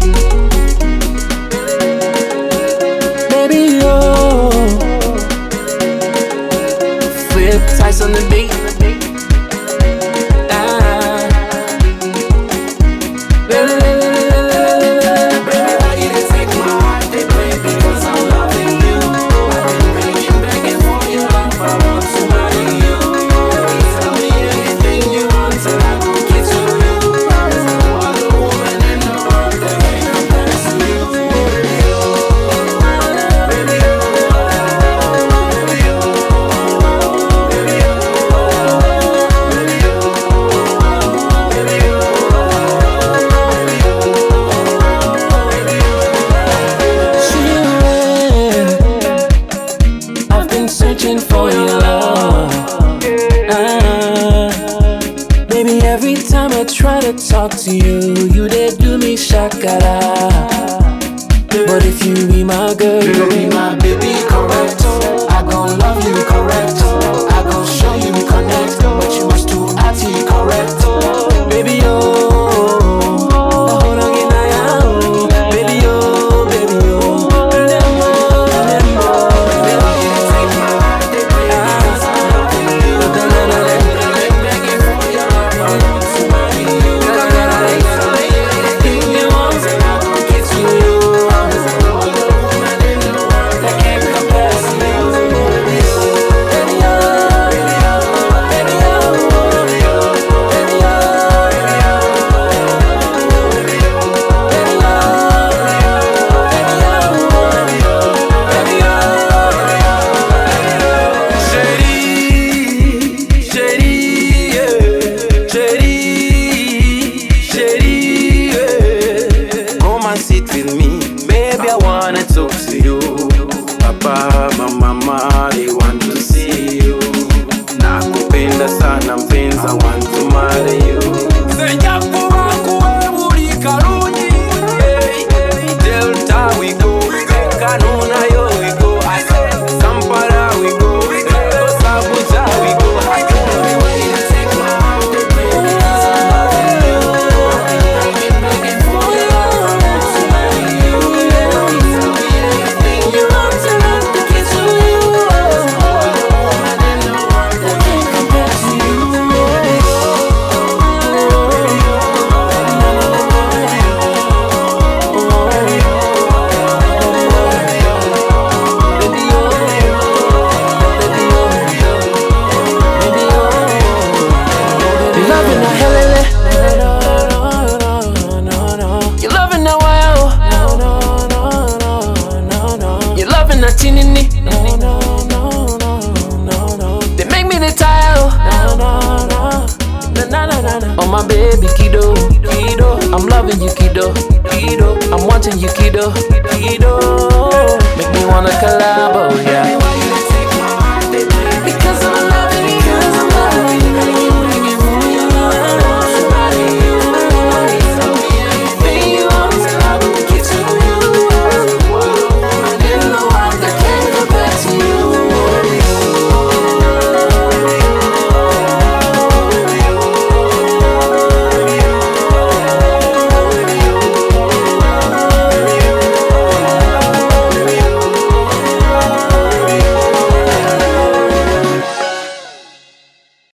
Baby, oh, flip tights on the beat. Searching for your love. Baby, every time I try to talk to you, you did do me shakara. But if you be my girl, you be my baby, correct. I gon' love you, correct. I gon' show you we connect, but you must do acting correct. Baby, oh. Sit with me, baby, I wanna talk to you. Papa, mama, they want to see you. Nakupenda sana mpenzi, I want to marry you. Senyakuwa kuwe uri karungi. Delta we go, Kanuna yo we go. I say Kampala we go, Abuja we go. Tinini. They make me the tile. Oh my baby kiddo.